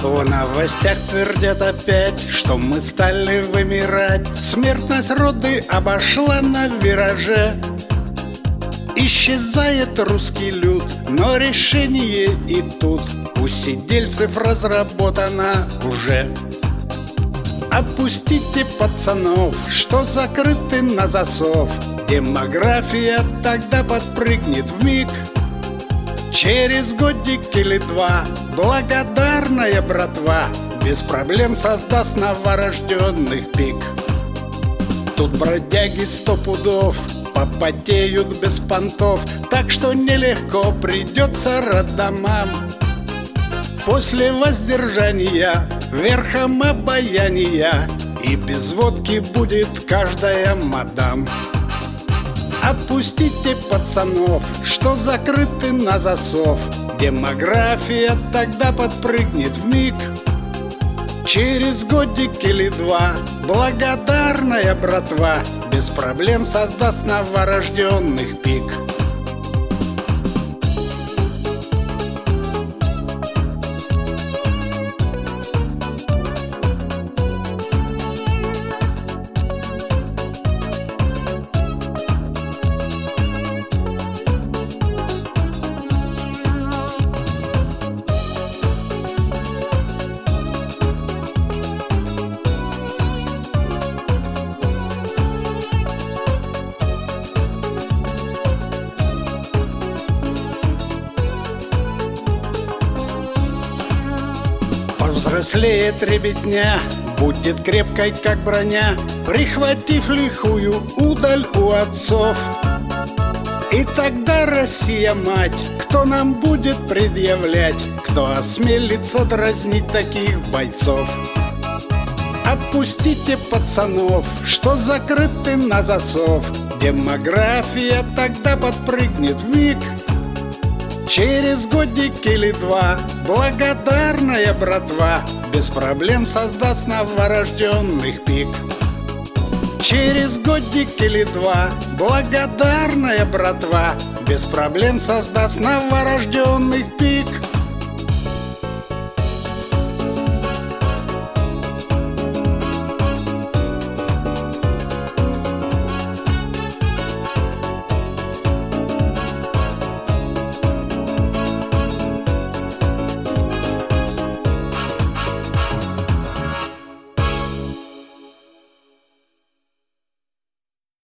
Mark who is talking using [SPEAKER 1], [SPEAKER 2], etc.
[SPEAKER 1] В новостях твердят опять, что мы стали вымирать. Смертность роды обошла на вираже. Исчезает русский люд, но решение и тут у сидельцев разработано уже. Отпустите пацанов, что закрыты на засов. Демография тогда подпрыгнет вмиг. Через годик или два благодарная братва без проблем создаст новорожденных пик. Тут бродяги 100 пудов попотеют без понтов, так что нелегко придется роддомам. После воздержания верхом обаяния и без водки будет каждая мадам. Отпустите пацанов, что закрыты на засов. Демография тогда подпрыгнет вмиг. Через годик или два благодарная братва без проблем создаст новорожденных пик. Повзрослеет ребятня, будет крепкой, как броня, прихватив лихую удаль у отцов. И тогда Россия-мать, кто нам будет предъявлять, кто осмелится дразнить таких бойцов? Отпустите пацанов, что закрыты на засов. Демография тогда подпрыгнет вмиг. Через годик или два благодарная братва без проблем создаст новорожденных пик. Через годик или два благодарная братва без проблем создаст новорожденных пик.